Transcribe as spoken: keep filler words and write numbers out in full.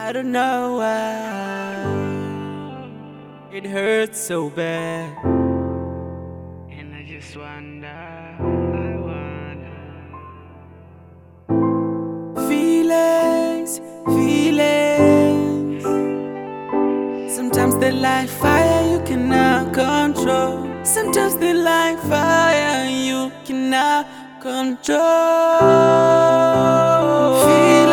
I don't know why it hurts so bad, and I just wonder, I wonder. Feelings, feelings. Sometimes they like fire you cannot control. Sometimes they like fire you cannot control. Feelings.